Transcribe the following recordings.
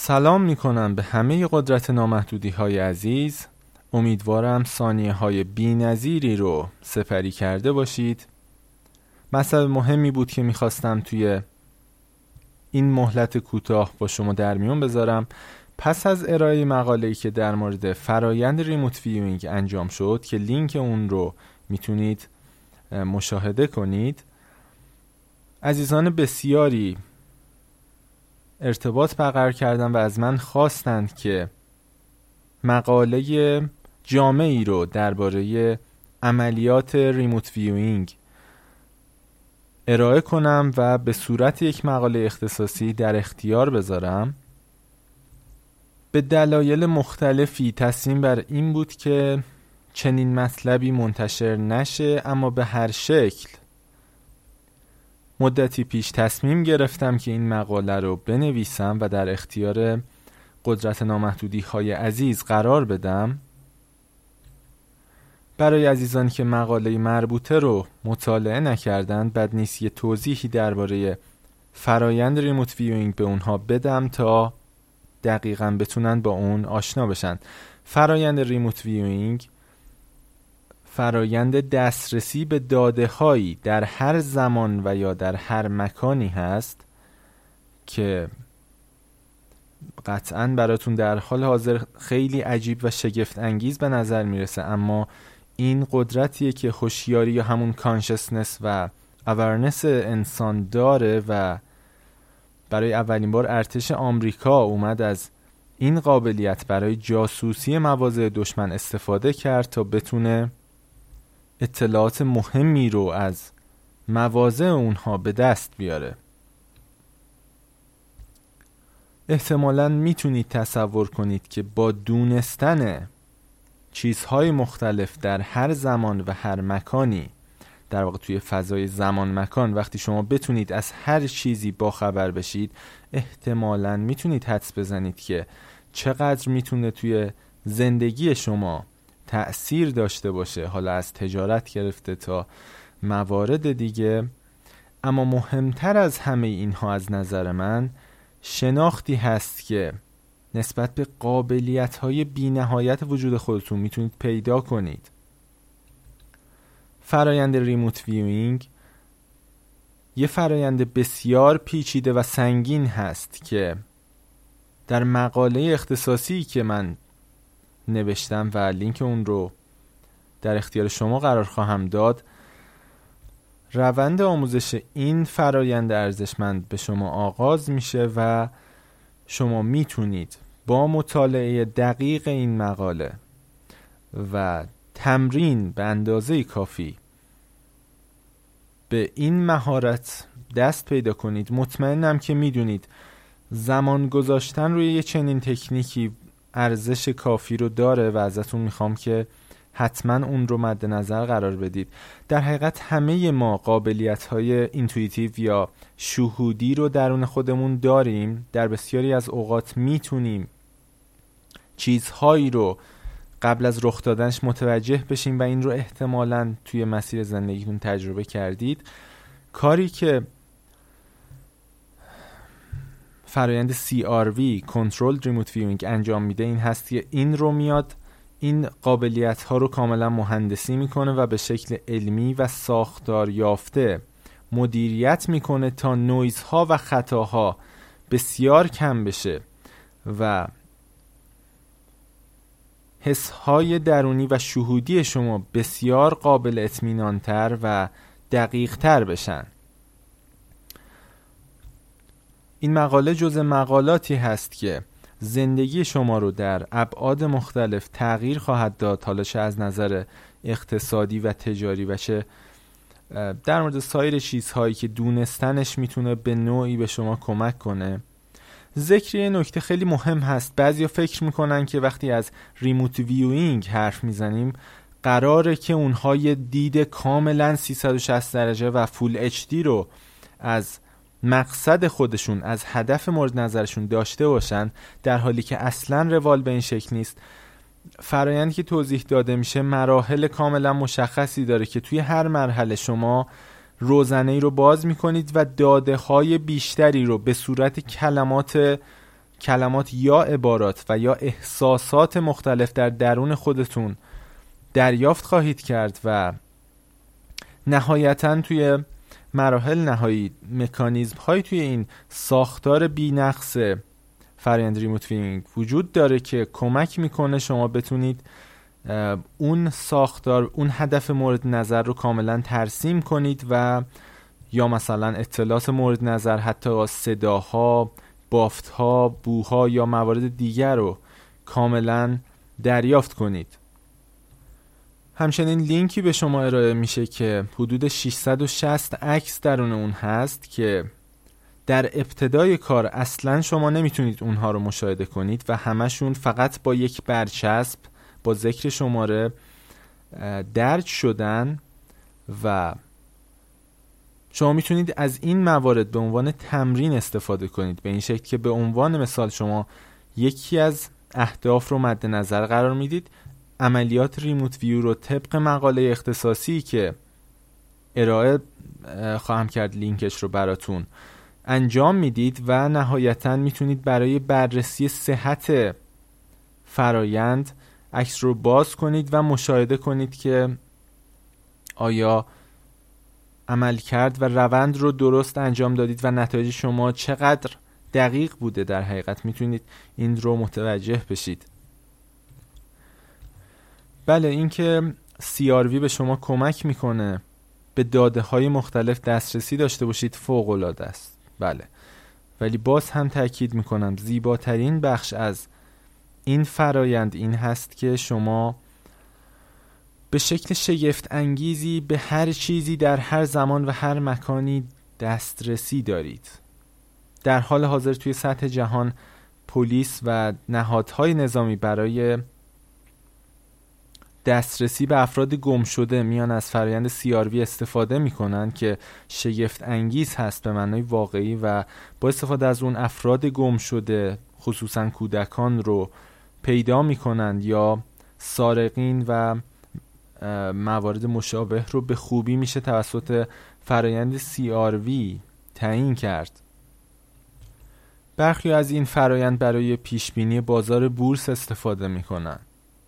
سلام میکنم به همه قدرت نامحدودی های عزیز. امیدوارم ثانیه های بی نظیری رو سپری کرده باشید. مطلب مهمی بود که میخواستم توی این مهلت کوتاه با شما در میون بذارم. پس از ارائه مقاله‌ای که در مورد فرایند ریموت ویوینگ انجام شد که لینک اون رو میتونید مشاهده کنید، عزیزان بسیاری ارتباط برقرار کردن و از من خواستند که مقاله جامعی رو درباره عملیات ریموت ویوینگ ارائه کنم و به صورت یک مقاله اختصاصی در اختیار بذارم. به دلایل مختلفی تصمیم بر این بود که چنین مطلبی منتشر نشه، اما به هر شکل مدتی پیش تصمیم گرفتم که این مقاله رو بنویسم و در اختیار قدرت نامحدودی های عزیز قرار بدم. برای عزیزانی که مقاله مربوطه رو مطالعه نکردند، بد نیست یه توضیحی درباره فرایند ریموت ویوینگ به اونها بدم تا دقیقاً بتونن با اون آشنا بشن. فرایند ریموت ویوینگ فرایند دسترسی به داده هایی در هر زمان و یا در هر مکانی هست که قطعاً براتون در حال حاضر خیلی عجیب و شگفت انگیز به نظر میرسه، اما این قدرتیه که هوشیاری یا همون کانشسنس و اورنس انسان داره و برای اولین بار ارتش آمریکا اومد از این قابلیت برای جاسوسی مواضع دشمن استفاده کرد تا بتونه اطلاعات مهمی رو از مواضع اونها به دست بیاره. احتمالاً میتونید تصور کنید که با دونستن چیزهای مختلف در هر زمان و هر مکانی، در واقع توی فضای زمان مکان، وقتی شما بتونید از هر چیزی باخبر بشید، احتمالاً میتونید حدس بزنید که چقدر میتونه توی زندگی شما تأثیر داشته باشه، حالا از تجارت گرفته تا موارد دیگه. اما مهمتر از همه اینها از نظر من شناختی هست که نسبت به قابلیت‌های بی‌نهایت وجود خودتون میتونید پیدا کنید. فرایند ریموت ویوینگ یه فرایند بسیار پیچیده و سنگین هست که در مقاله اختصاصی که من نوشتم و لینک اون رو در اختیار شما قرار خواهم داد، روند آموزش این فرایند ارزشمند به شما آغاز میشه و شما میتونید با مطالعه دقیق این مقاله و تمرین به اندازه کافی به این مهارت دست پیدا کنید. مطمئنم که میدونید زمان گذاشتن روی یه چنین تکنیکی ارزش کافی رو داره و ازتون میخوام که حتما اون رو مد نظر قرار بدید. در حقیقت همه ما قابلیت‌های اینتویتیو یا شهودی رو درون خودمون داریم. در بسیاری از اوقات میتونیم چیزهایی رو قبل از رخ دادنش متوجه بشیم و این رو احتمالاً توی مسیر زندگیتون تجربه کردید. کاری که فرآیند CRV Controlled Remote Viewing انجام میده این هست که این رو میاد این قابلیت ها رو کاملا مهندسی میکنه و به شکل علمی و ساختار یافته مدیریت میکنه تا نویزها و خطاها بسیار کم بشه و حسهای درونی و شهودی شما بسیار قابل اطمینان تر و دقیق تر بشن. این مقاله جزء مقالاتی هست که زندگی شما رو در ابعاد مختلف تغییر خواهد داد، حالا چه از نظر اقتصادی و تجاری و چه در مورد سایر چیزهایی که دونستنش میتونه به نوعی به شما کمک کنه. ذکر یه نکته خیلی مهم هست. بعضیا فکر میکنن که وقتی از ریموت ویوینگ حرف میزنیم قراره که اونها یه دید کاملا 360 درجه و فول اچ دی رو از مقصد خودشون، از هدف مورد نظرشون داشته باشن، در حالی که اصلا روال به این شکل نیست. فرآیندی که توضیح داده میشه مراحل کاملا مشخصی داره که توی هر مرحله شما روزنه‌ای رو باز میکنید و داده های بیشتری رو به صورت کلمات کلمات یا عبارات و یا احساسات مختلف در درون خودتون دریافت خواهید کرد و نهایتاً توی مراحل نهایی مکانیزم های توی این ساختار بی‌نقص فرآیند ریموت ویوینگ وجود داره که کمک میکنه شما بتونید اون ساختار، اون هدف مورد نظر رو کاملا ترسیم کنید و یا مثلا اطلاعات مورد نظر، حتی صداها، بافتها، بوها یا موارد دیگر رو کاملا دریافت کنید. همچنین لینکی به شما ارائه میشه که حدود 660 عکس درون اون هست که در ابتدای کار اصلا شما نمیتونید اونها رو مشاهده کنید و همشون فقط با یک برچسب با ذکر شماره درج شدن و شما میتونید از این موارد به عنوان تمرین استفاده کنید، به این شکل که به عنوان مثال شما یکی از اهداف رو مد نظر قرار میدید، عملیات ریموت ویو رو طبق مقاله اختصاصی که ارائه خواهم کرد لینکش رو براتون انجام میدید و نهایتاً میتونید برای بررسی صحت فرایند عکس رو باز کنید و مشاهده کنید که آیا عمل کرد و روند رو درست انجام دادید و نتایج شما چقدر دقیق بوده. در حقیقت میتونید این رو متوجه بشید. بله، اینکه CRV به شما کمک میکنه به داده های مختلف دسترسی داشته باشید فوق العاده است. بله، ولی باز هم تاکید میکنم زیباترین بخش از این فرایند این هست که شما به شکل شگفت انگیزی به هر چیزی در هر زمان و هر مکانی دسترسی دارید. در حال حاضر توی سطح جهان پلیس و نهادهای نظامی برای دسترسی به افراد گم شده میان از فرآیند CRV استفاده میکنن که شگفت انگیز هست به معنای واقعی و با استفاده از اون افراد گم شده خصوصا کودکان رو پیدا میکنن یا سارقین و موارد مشابه رو به خوبی میشه توسط فرآیند CRV تعیین کرد. برخی از این فرآیند برای پیشبینی بازار بورس استفاده میکنن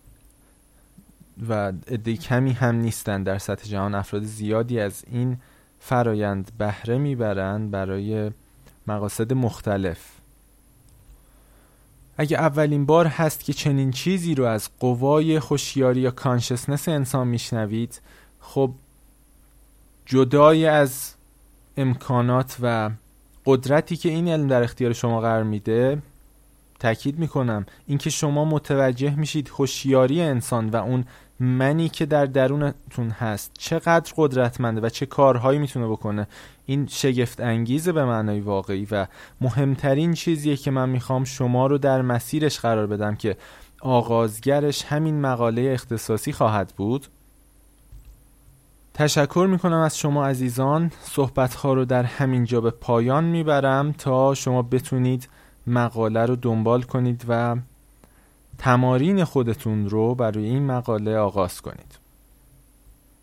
و عده کمی هم نیستن. در سطح جهان افراد زیادی از این فرآیند بهره میبرن برای مقاصد مختلف. اگه اولین بار هست که چنین چیزی رو از قوای هوشیاری یا کانشسنس انسان میشنوید، خب جدای از امکانات و قدرتی که این علم در اختیار شما قرار میده، تأکید میکنم اینکه شما متوجه میشید هوشیاری انسان و اون منی که در درونتون هست چقدر قدرتمنده و چه کارهایی میتونه بکنه، این شگفت انگیزه به معنای واقعی و مهمترین چیزیه که من میخوام شما رو در مسیرش قرار بدم که آغازگرش همین مقاله اختصاصی خواهد بود. تشکر میکنم از شما عزیزان. صحبتها رو در همین جا به پایان میبرم تا شما بتونید مقاله رو دنبال کنید و تمارین خودتون رو برای این مقاله آغاز کنید.